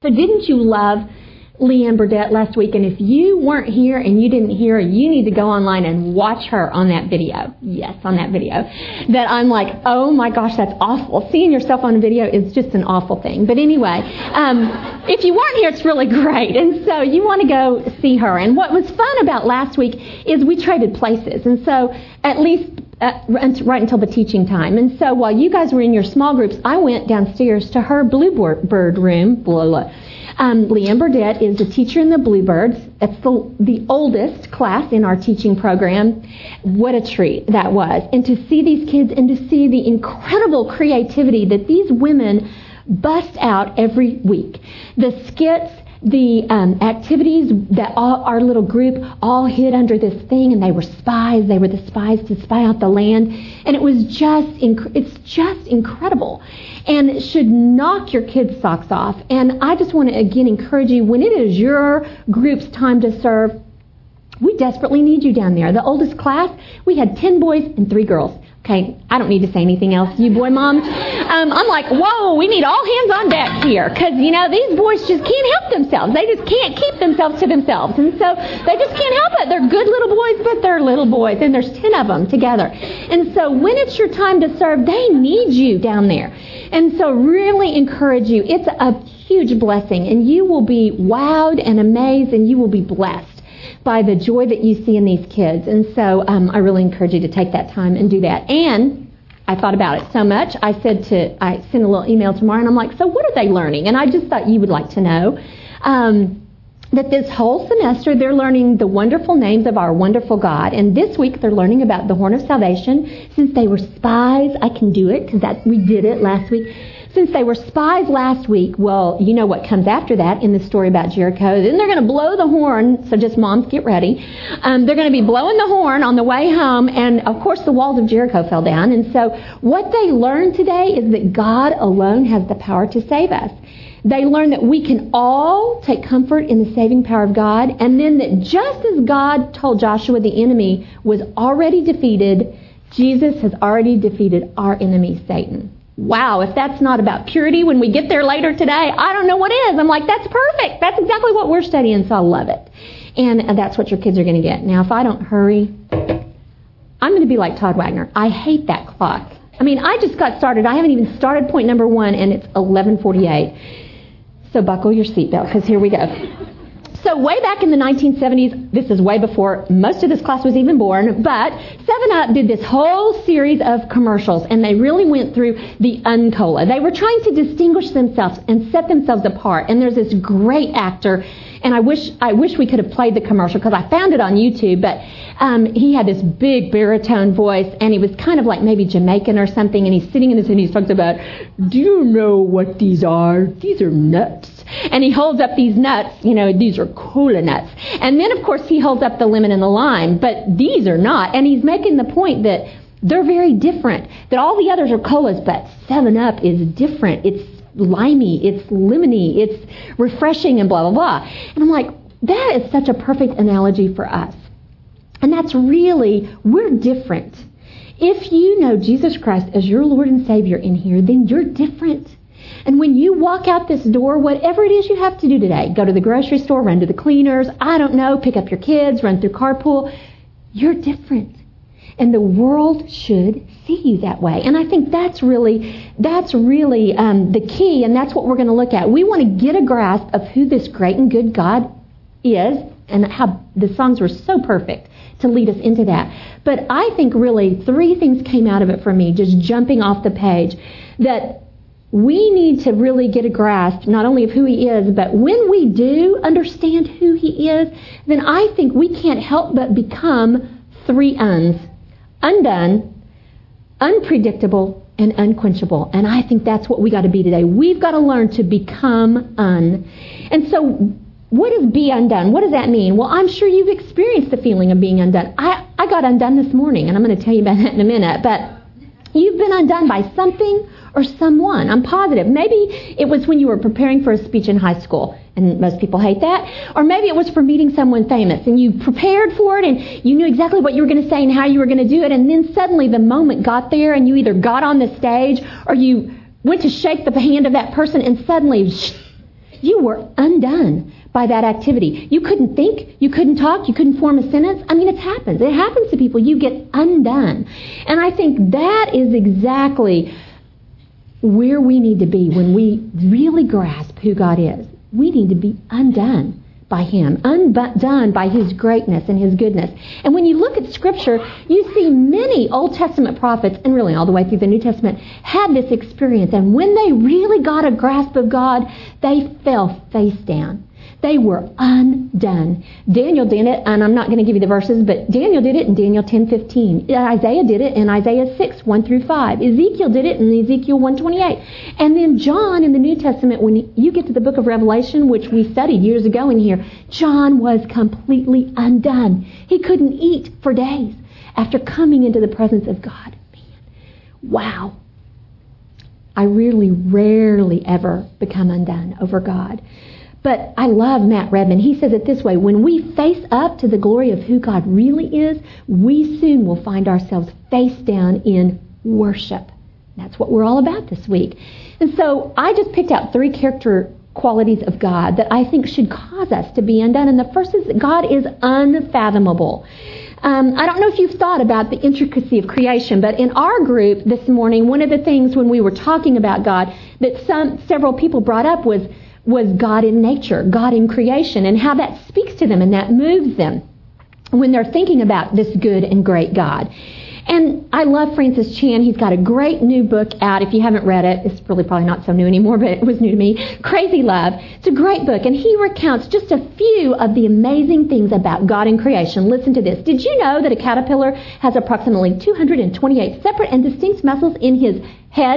So didn't you love Leanne Burdett last week? And if you weren't here and you didn't hear her, you need to go online and watch her on that video. Yes, on that video. That I'm like, oh my gosh, that's awful. Seeing yourself on a video is just an awful thing. But anyway, if you weren't here, it's really great. And so you want to go see her. And what was fun about last week is we traded places. And so at least right until the teaching time. And so while you guys were in your small groups, I went downstairs to her Bluebird room. Leanne Burdett is a teacher in the Bluebirds. That's the oldest class in our teaching program. What a treat that was. And to see these kids and to see the incredible creativity that these women bust out every week. The skits, the activities that our little group all hid under this thing, and they were spies. They were the spies to spy out the land. And it was it's just incredible. And it should knock your kids' socks off. And I just want to again encourage you, when it is your group's time to serve, we desperately need you down there. The oldest class, we had 10 boys and 3 girls. Okay, I don't need to say anything else, you boy moms. I'm like, whoa, we need all hands on deck here. Because, these boys just can't help themselves. They just can't keep themselves to themselves. And so they just can't help it. They're good little boys, but they're little boys. And there's 10 of them together. And so when it's your time to serve, they need you down there. And so really encourage you. It's a huge blessing. And you will be wowed and amazed, and you will be blessed by the joy that you see in these kids. And so I really encourage you to take that time and do that. And I thought about it so much, I sent a little email tomorrow, and I'm like, so what are they learning? And I just thought you would like to know that this whole semester they're learning the wonderful names of our wonderful God. And this week they're learning about the Horn of Salvation. Since they were spies, I can do it because we did it last week. Since they were spies last week, well, you know what comes after that in the story about Jericho. Then they're going to blow the horn, so just moms get ready. They're going to be blowing the horn on the way home, and of course the walls of Jericho fell down. And so what they learned today is that God alone has the power to save us. They learn that we can all take comfort in the saving power of God, and then that just as God told Joshua the enemy was already defeated, Jesus has already defeated our enemy, Satan. Wow, if that's not about purity when we get there later today, I don't know what is. I'm like, that's perfect. That's exactly what we're studying, so I love it. And that's what your kids are going to get. Now, if I don't hurry, I'm going to be like Todd Wagner. I hate that clock. I mean, I just got started. I haven't even started point number 1, and it's 11:48. So buckle your seatbelt, because here we go. So way back in the 1970s, this is way before most of this class was even born, but 7-Up did this whole series of commercials, and they really went through the Uncola. They were trying to distinguish themselves and set themselves apart. And there's this great actor, and I wish we could have played the commercial because I found it on YouTube, but he had this big baritone voice, and he was kind of like maybe Jamaican or something, and he's sitting in this and he talks about, do you know what these are? These are nuts. And he holds up these nuts, these are cola nuts. And then, of course, he holds up the lemon and the lime, but these are not. And he's making the point that they're very different, that all the others are colas, but 7-Up is different. It's limey, it's lemony, it's refreshing, and blah, blah, blah. And I'm like, that is such a perfect analogy for us. And that's really, we're different. If you know Jesus Christ as your Lord and Savior in here, then you're different. And when you walk out this door, whatever it is you have to do today, go to the grocery store, run to the cleaners, I don't know, pick up your kids, run through carpool, you're different. And the world should see you that way. And I think that's really the key, and that's what we're going to look at. We want to get a grasp of who this great and good God is, and how the songs were so perfect to lead us into that. But I think really 3 things came out of it for me, just jumping off the page, that we need to really get a grasp not only of who He is, but when we do understand who He is, then I think we can't help but become 3 uns. Undone, unpredictable, and unquenchable. And I think that's what we got to be today. We've got to learn to become un. And so what is be undone? What does that mean? Well, I'm sure you've experienced the feeling of being undone. I got undone this morning, and I'm going to tell you about that in a minute. But you've been undone by something or someone. I'm positive. Maybe it was when you were preparing for a speech in high school, and most people hate that. Or maybe it was for meeting someone famous, and you prepared for it, and you knew exactly what you were going to say and how you were going to do it, and then suddenly the moment got there, and you either got on the stage or you went to shake the hand of that person, and suddenly you were undone by that activity. You couldn't think, you couldn't talk, you couldn't form a sentence. I mean, it happens. It happens to people. You get undone. And I think that is exactly where we need to be when we really grasp who God is. We need to be undone by Him, undone by His greatness and His goodness. And when you look at Scripture, you see many Old Testament prophets, and really all the way through the New Testament, had this experience. And when they really got a grasp of God, they fell face down. They were undone. Daniel did it, and I'm not going to give you the verses, but Daniel did it in Daniel 10:15. Isaiah did it in Isaiah 6:1-5. Ezekiel did it in Ezekiel 1:28. And then John in the New Testament, when you get to the book of Revelation, which we studied years ago in here, John was completely undone. He couldn't eat for days after coming into the presence of God. Man, wow. I really rarely ever become undone over God. But I love Matt Redman. He says it this way: when we face up to the glory of who God really is, we soon will find ourselves face down in worship. That's what we're all about this week. And so I just picked out 3 character qualities of God that I think should cause us to be undone. And the first is that God is unfathomable. I don't know if you've thought about the intricacy of creation, but in our group this morning, one of the things when we were talking about God that several people brought up was God in nature, God in creation, and how that speaks to them and that moves them when they're thinking about this good and great God. And I love Francis Chan. He's got a great new book out. If you haven't read it, it's really probably not so new anymore, but it was new to me. Crazy Love. It's a great book, and he recounts just a few of the amazing things about God in creation. Listen to this. Did you know that a caterpillar has approximately 228 separate and distinct muscles in his head?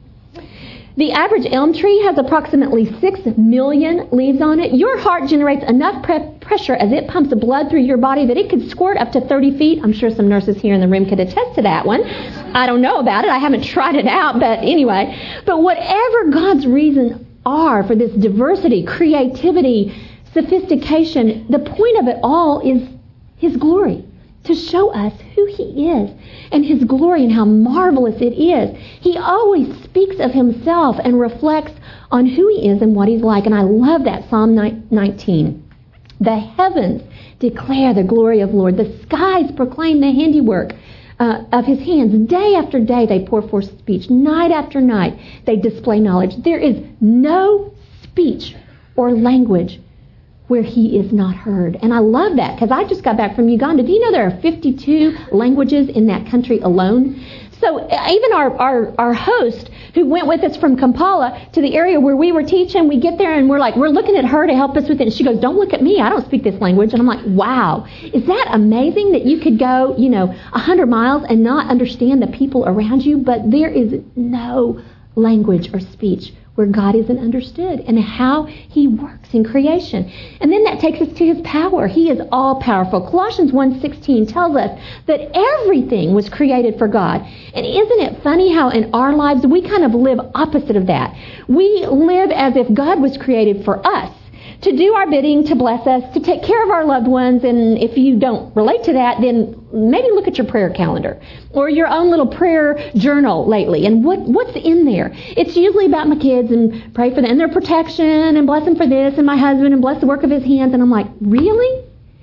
The average elm tree has approximately 6 million leaves on it. Your heart generates enough pressure as it pumps blood through your body that it could squirt up to 30 feet. I'm sure some nurses here in the room could attest to that one. I don't know about it. I haven't tried it out, but anyway. But whatever God's reasons are for this diversity, creativity, sophistication, the point of it all is His glory. To show us who He is and His glory and how marvelous it is. He always speaks of Himself and reflects on who He is and what He's like. And I love that Psalm 19. The heavens declare the glory of the Lord. The skies proclaim the handiwork of His hands. Day after day they pour forth speech. Night after night they display knowledge. There is no speech or language where He is not heard. And I love that because I just got back from Uganda. Do you know there are 52 languages in that country alone? So even our host who went with us from Kampala to the area where we were teaching, we get there and we're looking at her to help us with it. And she goes, "Don't look at me. I don't speak this language." And I'm like, wow, is that amazing that you could go, 100 miles and not understand the people around you? But there is no language or speech where God isn't understood and how He works in creation. And then that takes us to His power. He is all-powerful. Colossians 1:16 tells us that everything was created for God. And isn't it funny how in our lives we kind of live opposite of that? We live as if God was created for us, to do our bidding, to bless us, to take care of our loved ones. And if you don't relate to that, then maybe look at your prayer calendar or your own little prayer journal lately. And what's in there? It's usually about my kids and pray for them and their protection and bless them for this and my husband and bless the work of his hands. And I'm like, really?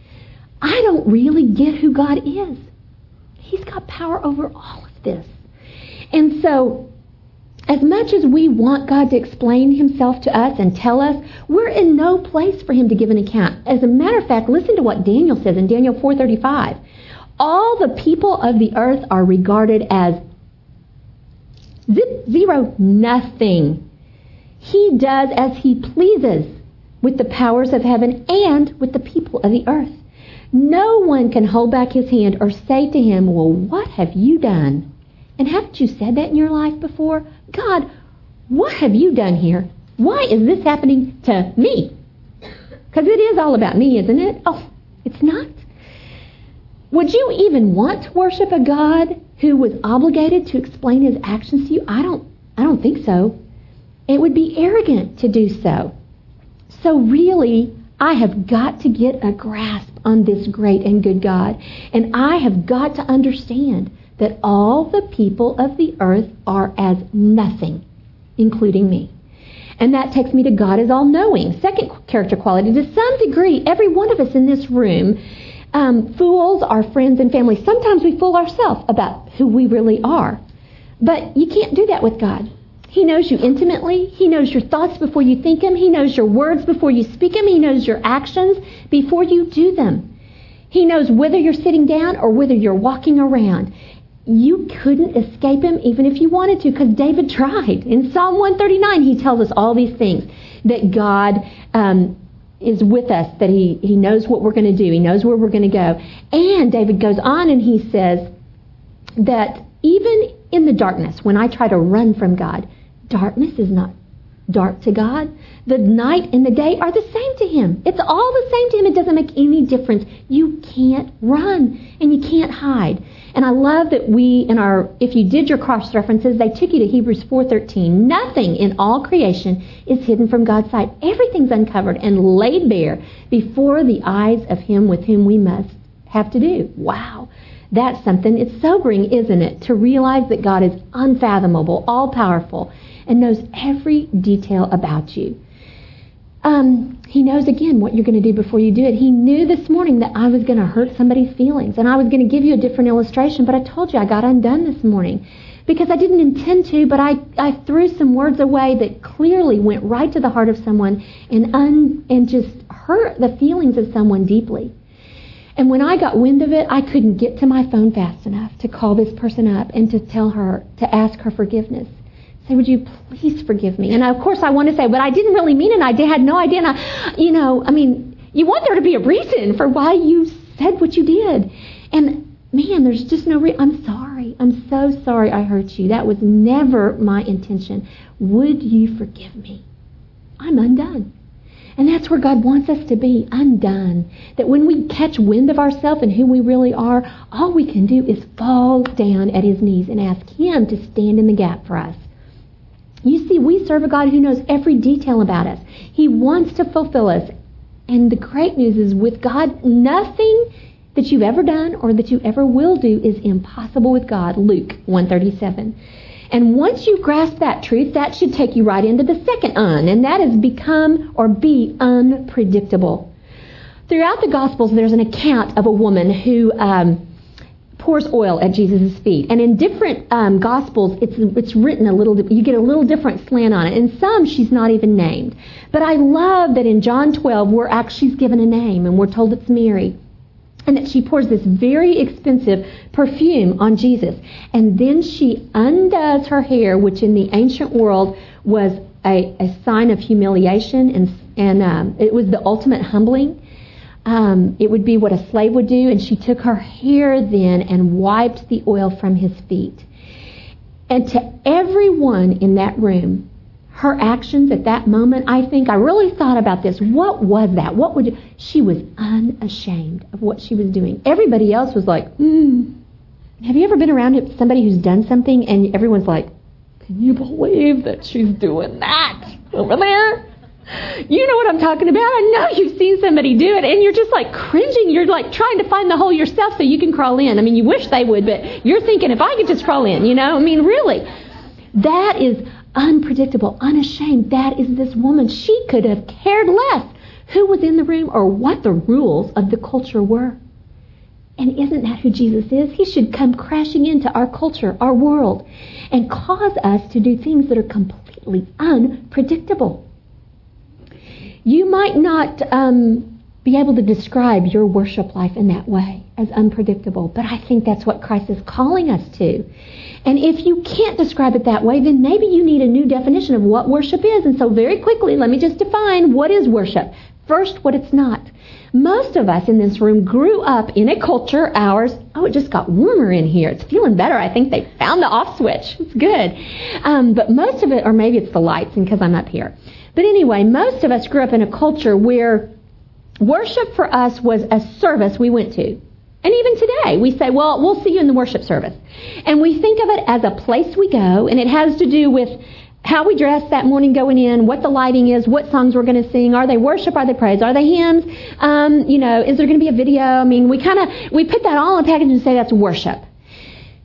I don't really get who God is. He's got power over all of this. And so as much as we want God to explain Himself to us and tell us, we're in no place for Him to give an account. As a matter of fact, listen to what Daniel says in Daniel 4:35. All the people of the earth are regarded as zero, nothing. He does as He pleases with the powers of heaven and with the people of the earth. No one can hold back His hand or say to Him, "Well, what have you done?" And haven't you said that in your life before? God, what have you done here? Why is this happening to me? Because it is all about me, isn't it? Oh, it's not. Would you even want to worship a God who was obligated to explain His actions to you? I don't think so. It would be arrogant to do so. So really, I have got to get a grasp on this great and good God. And I have got to understand that all the people of the earth are as nothing, including me. And that takes me to God is all-knowing. Second character quality, to some degree, every one of us in this room fools our friends and family. Sometimes we fool ourselves about who we really are. But you can't do that with God. He knows you intimately. He knows your thoughts before you think them. He knows your words before you speak them. He knows your actions before you do them. He knows whether you're sitting down or whether you're walking around. You couldn't escape him even if you wanted to, because David tried. In Psalm 139, he tells us all these things, that God is with us, that he knows what we're going to do. He knows where we're going to go. And David goes on and he says that even in the darkness, when I try to run from God, darkness is not dark to God. The night and the day are the same to him. It's all the same to him. It doesn't make any difference. You can't run and you can't hide. And I love that if you did your cross references, they took you to Hebrews 4:13. Nothing in all creation is hidden from God's sight. Everything's uncovered and laid bare before the eyes of him with whom we must have to do. Wow. That's something. It's sobering, isn't it, to realize that God is unfathomable, all-powerful, and knows every detail about you. He knows, again, what you're going to do before you do it. He knew this morning that I was going to hurt somebody's feelings, and I was going to give you a different illustration, but I told you I got undone this morning because I didn't intend to, but I threw some words away that clearly went right to the heart of someone and just hurt the feelings of someone deeply. And when I got wind of it, I couldn't get to my phone fast enough to call this person up and to tell her, to ask her forgiveness. Say, would you please forgive me? And of course I want to say, but I didn't really mean it. I had no idea. And you want there to be a reason for why you said what you did. And man, there's just no reason. I'm sorry. I'm so sorry I hurt you. That was never my intention. Would you forgive me? I'm undone. And that's where God wants us to be, undone. That when we catch wind of ourselves and who we really are, all we can do is fall down at his knees and ask him to stand in the gap for us. You see, we serve a God who knows every detail about us. He wants to fulfill us. And the great news is with God, nothing that you've ever done or that you ever will do is impossible with God. Luke 1:37. And once you grasp that truth, that should take you right into the second and that is become or be unpredictable. Throughout the Gospels, there's an account of a woman who pours oil at Jesus' feet. And in different Gospels, it's written you get a little different slant on it. In some, she's not even named. But I love that in John 12, she's given a name, and we're told it's Mary. And that she pours this very expensive perfume on Jesus. And then she undoes her hair, which in the ancient world was a sign of humiliation. And it was the ultimate humbling. It would be what a slave would do. And she took her hair then and wiped the oil from his feet. And to everyone in that room, her actions at that moment, I really thought about this. What was that? She was unashamed of what she was doing. Everybody else was like, Have you ever been around somebody who's done something and everyone's like, can you believe that she's doing that over there? You know what I'm talking about. I know you've seen somebody do it and you're just like cringing. You're like trying to find the hole yourself so you can crawl in. I mean, you wish they would, but you're thinking if I could just crawl in, really. That is unpredictable, unashamed. That is this woman. She could have cared less who was in the room or what the rules of the culture were. And isn't that who Jesus is? He should come crashing into our culture, our world, and cause us to do things that are completely unpredictable. You might not be able to describe your worship life in that way as unpredictable, but I think that's what Christ is calling us to. And if you can't describe it that way, then maybe you need a new definition of what worship is. And so very quickly, let me just define what is worship. First, what it's not. Most of us in this room grew up in a culture, it just got warmer in here. It's feeling better. I think they found the off switch. It's good. But most of it, or maybe it's the lights and because I'm up here. But anyway, most of us grew up in a culture where worship for us was a service we went to. And even today, we say, well, we'll see you in the worship service. And we think of it as a place we go, and it has to do with how we dress that morning going in, what the lighting is, what songs we're going to sing. Are they worship? Are they praise? Are they hymns? Is there going to be a video? I mean, we put that all in a package and say that's worship.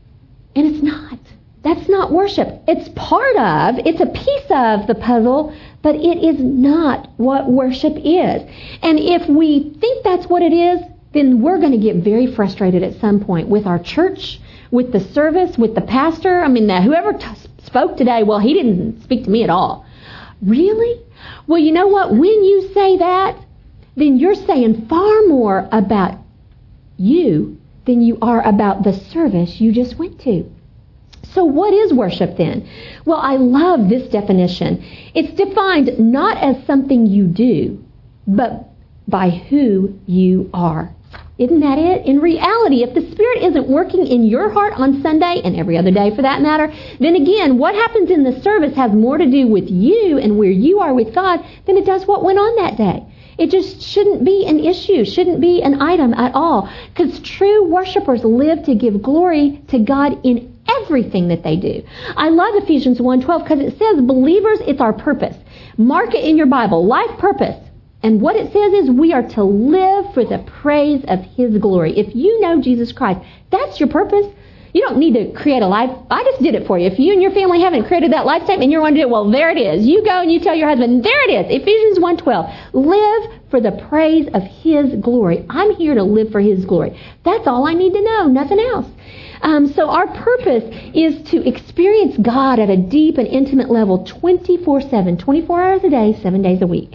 And it's not. That's not worship. It's a piece of the puzzle, But it is not what worship is. And if we think that's what it is, then we're going to get very frustrated at some point with our church, with the service, with the pastor. I mean, whoever spoke today, well, he didn't speak to me at all. Really? Well, you know what? When you say that, then you're saying far more about you than you are about the service you just went to. So what is worship then? Well, I love this definition. It's defined not as something you do, but by who you are. Isn't that it? In reality, if the Spirit isn't working in your heart on Sunday, and every other day for that matter, then again, what happens in the service has more to do with you and where you are with God than it does what went on that day. It just shouldn't be an issue, shouldn't be an item at all. Because true worshipers live to give glory to God in everything that they do. I love Ephesians 1:12 because it says, believers, it's our purpose. Mark it in your Bible, life purpose. And what it says is we are to live for the praise of His glory. If you know Jesus Christ, that's your purpose. You don't need to create a life. I just did it for you. If you and your family haven't created that life statement and you're going to do it, well, there it is. You go and you tell your husband, there it is. Ephesians 1:12. Live for the praise of His glory. I'm here to live for His glory. That's all I need to know, nothing else. So our purpose is to experience God at a deep and intimate level 24/7, 24 hours a day, 7 days a week.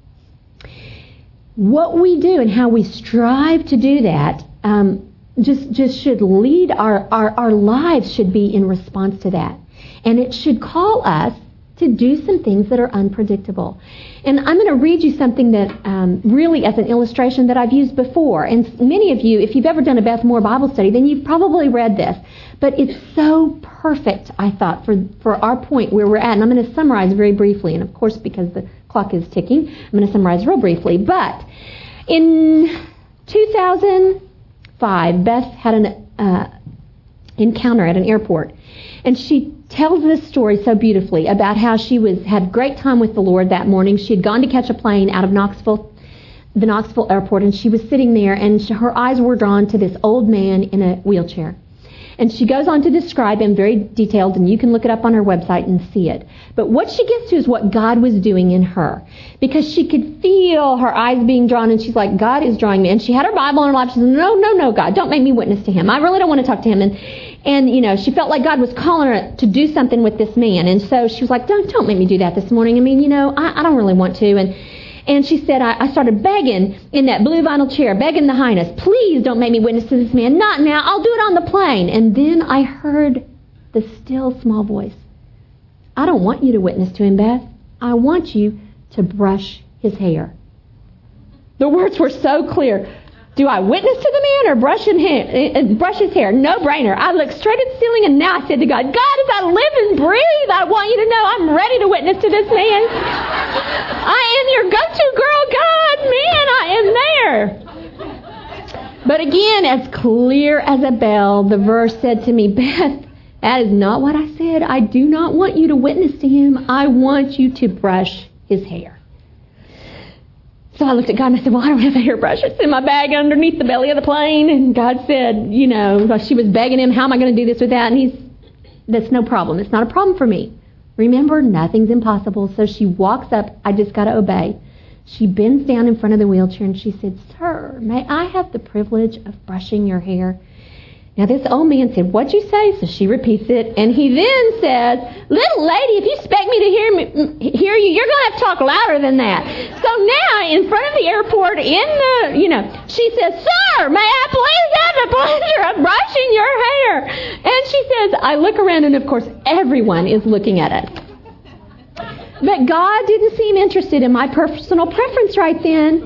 What we do and how we strive to do that just should lead our lives should be in response to that. And it should call us to do some things that are unpredictable. And I'm going to read you something that really as an illustration that I've used before. And many of you, if you've ever done a Beth Moore Bible study, then you've probably read this. But it's so perfect, I thought, for our point where we're at. And I'm going to summarize very briefly. And of course, because the clock is ticking, I'm going to summarize real briefly. But in 2005, Beth had an encounter at an airport. And she tells this story so beautifully about how she had great time with the Lord that morning. She had gone to catch a plane out of the Knoxville airport, and she was sitting there, and her eyes were drawn to this old man in a wheelchair. And she goes on to describe him very detailed, and you can look it up on her website and see it. But what she gets to is what God was doing in her. Because she could feel her eyes being drawn, and she's like, God is drawing me. And she had her Bible in her lap. She said, no, God, don't make me witness to him. I really don't want to talk to him. And you know, she felt like God was calling her to do something with this man. And so she was like, don't make me do that this morning. I mean, you know, I don't really want to. And she said, I started begging in that blue vinyl chair, begging the Highness, please don't make me witness to this man. Not now. I'll do it on the plane. And then I heard the still small voice. I don't want you to witness to him, Beth. I want you to brush his hair. The words were so clear. Do I witness to the man or brush his hair? No brainer. I looked straight at the ceiling and now I said to God, God, as I live and breathe, I want you to know I'm ready to witness to this man. I am your go-to girl, God, man, I am there. But again, as clear as a bell, the verse said to me, Beth, that is not what I said. I do not want you to witness to him. I want you to brush his hair. So I looked at God and I said, well, I don't have a hairbrush. It's in my bag underneath the belly of the plane. And God said, you know, she was begging him, how am I going to do this with that? And that's no problem. It's not a problem for me. Remember, nothing's impossible. So she walks up. I just got to obey. She bends down in front of the wheelchair and she said, sir, may I have the privilege of brushing your hair? Now this old man said, what'd you say? So she repeats it. And he then says, little lady, if you expect me to hear you, you're going to have to talk louder than that. So now in front of the airport she says, sir, may I please have the pleasure of brushing your hair? And she says, I look around and of course everyone is looking at us. But God didn't seem interested in my personal preference right then.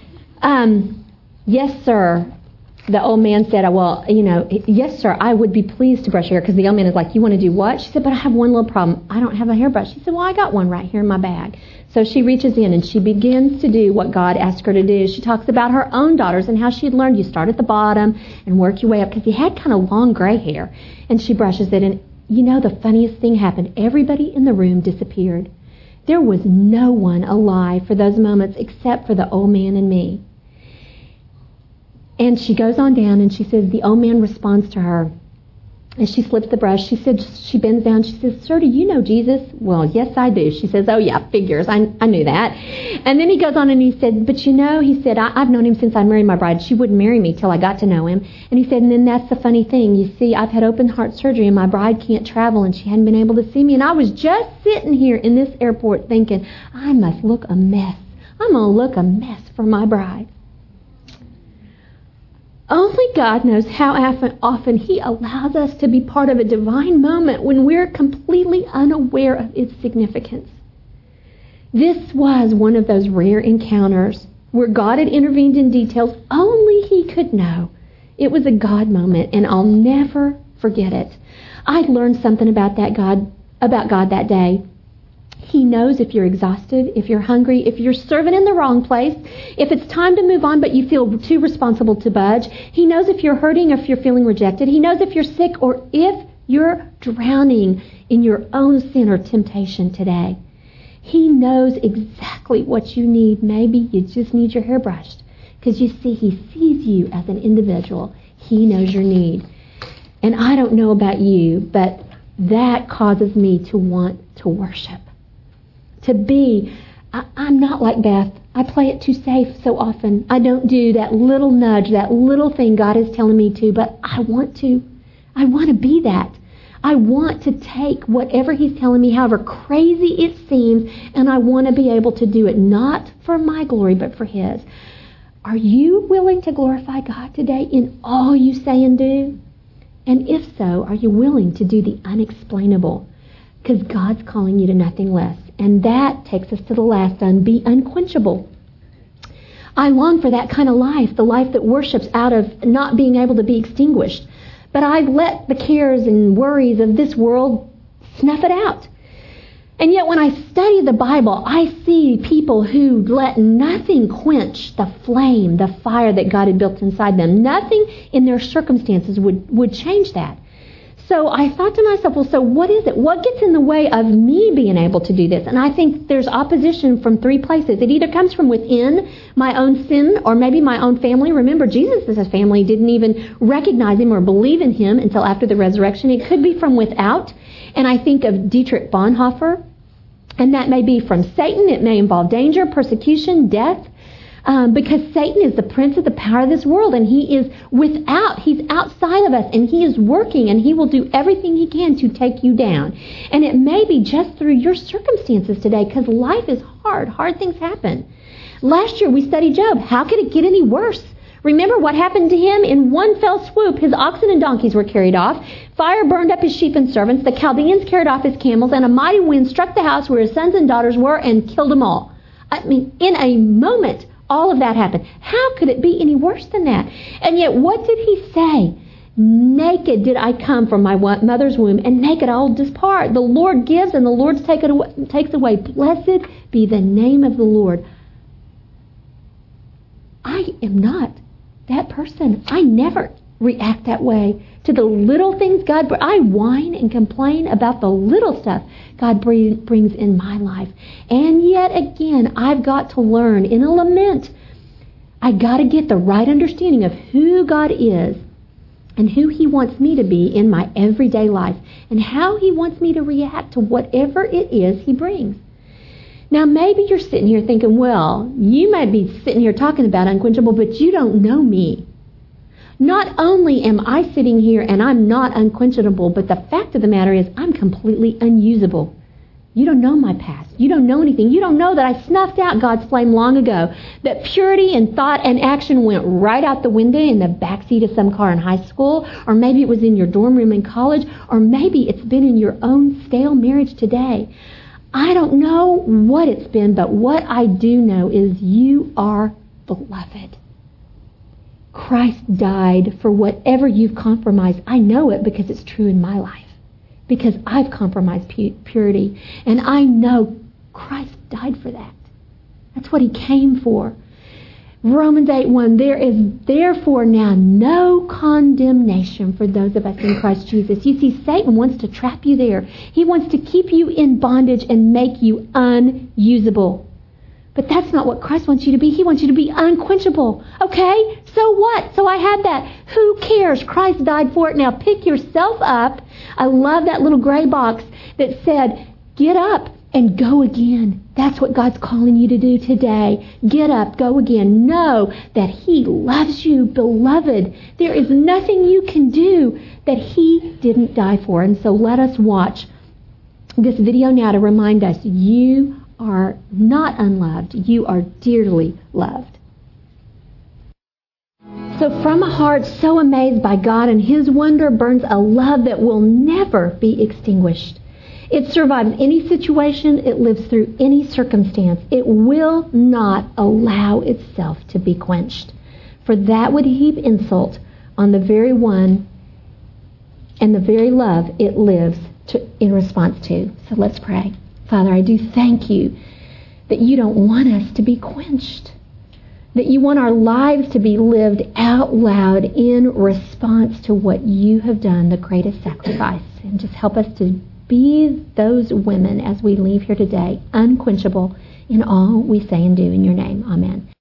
Yes, sir. The old man said, well, yes, sir, I would be pleased to brush your hair. Because the old man is like, you want to do what? She said, but I have one little problem. I don't have a hairbrush. She said, well, I got one right here in my bag. So she reaches in and she begins to do what God asked her to do. She talks about her own daughters and how she had learned you start at the bottom and work your way up. Because he had kind of long gray hair. And she brushes it. And the funniest thing happened. Everybody in the room disappeared. There was no one alive for those moments except for the old man and me. And she goes on down and she says, the old man responds to her, As she slips the brush, she bends down. She says, "Sir, do you know Jesus?" "Well, yes, I do." She says, "Oh, yeah, figures. I knew that." And then he goes on and he said, "But he said, I've known him since I married my bride. She wouldn't marry me till I got to know him." And he said, "And then that's the funny thing. You see, I've had open heart surgery and my bride can't travel and she hadn't been able to see me. And I was just sitting here in this airport thinking, I must look a mess. I'm going to look a mess for my bride." Only God knows how often He allows us to be part of a divine moment when we're completely unaware of its significance. This was one of those rare encounters where God had intervened in details only He could know. It was a God moment, and I'll never forget it. I learned something about God that day. He knows if you're exhausted, if you're hungry, if you're serving in the wrong place, if it's time to move on but you feel too responsible to budge. He knows if you're hurting or if you're feeling rejected. He knows if you're sick or if you're drowning in your own sin or temptation today. He knows exactly what you need. Maybe you just need your hair brushed. Because you see, He sees you as an individual. He knows your need. And I don't know about you, but that causes me to want to worship. I'm not like Beth. I play it too safe so often. I don't do that little nudge, that little thing God is telling me to, but I want to. I want to be that. I want to take whatever He's telling me, however crazy it seems, and I want to be able to do it not for my glory, but for His. Are you willing to glorify God today in all you say and do? And if so, are you willing to do the unexplainable? Because God's calling you to nothing less. And that takes us to the last be unquenchable. I long for that kind of life, the life that worships out of not being able to be extinguished. But I've let the cares and worries of this world snuff it out. And yet when I study the Bible, I see people who let nothing quench the flame, the fire that God had built inside them. Nothing in their circumstances would change that. So I thought to myself, well, so what is it? What gets in the way of me being able to do this? And I think there's opposition from three places. It either comes from within my own sin or maybe my own family. Remember, Jesus' family didn't even recognize Him or believe in Him until after the resurrection. It could be from without. And I think of Dietrich Bonhoeffer. And that may be from Satan. It may involve danger, persecution, death. Because Satan is the prince of the power of this world, and he's outside of us, and he is working, and he will do everything he can to take you down. And it may be just through your circumstances today, because life is hard. Hard things happen. Last year we studied Job. How could it get any worse? Remember what happened to him? In one fell swoop, his oxen and donkeys were carried off. Fire burned up his sheep and servants. The Chaldeans carried off his camels, and a mighty wind struck the house where his sons and daughters were and killed them all. I mean, in a moment, all of that happened. How could it be any worse than that? And yet, what did he say? Naked did I come from my mother's womb, and naked I will depart. The Lord gives, and the Lord takes away. Blessed be the name of the Lord. I am not that person. I never react that way to the little things God brings. I whine and complain about the little stuff God brings in my life. And yet again, I've got to learn in a lament. I got to get the right understanding of who God is and who He wants me to be in my everyday life and how He wants me to react to whatever it is He brings. Now, maybe you're sitting here thinking, well, you might be sitting here talking about unquenchable, but you don't know me. Not only am I sitting here and I'm not unquenchable, but the fact of the matter is I'm completely unusable. You don't know my past. You don't know anything. You don't know that I snuffed out God's flame long ago, that purity and thought and action went right out the window in the backseat of some car in high school, or maybe it was in your dorm room in college, or maybe it's been in your own stale marriage today. I don't know what it's been, but what I do know is you are beloved. Christ died for whatever you've compromised. I know it because it's true in my life. Because I've compromised purity. And I know Christ died for that. That's what He came for. Romans 8:1, there is therefore now no condemnation for those of us in Christ Jesus. You see, Satan wants to trap you there. He wants to keep you in bondage and make you unusable. But that's not what Christ wants you to be. He wants you to be unquenchable. Okay? So what? So I had that. Who cares? Christ died for it. Now pick yourself up. I love that little gray box that said, get up and go again. That's what God's calling you to do today. Get up, go again. Know that He loves you, beloved. There is nothing you can do that He didn't die for. And so let us watch this video now to remind us you are not unloved. You are dearly loved. So from a heart so amazed by God and His wonder burns a love that will never be extinguished. It survives any situation. It lives through any circumstance. It will not allow itself to be quenched. For that would heap insult on the very one and the very love it lives in response to. So let's pray. Father, I do thank you that you don't want us to be quenched, that you want our lives to be lived out loud in response to what you have done, the greatest sacrifice. And just help us to be those women as we leave here today, unquenchable in all we say and do. In your name, amen.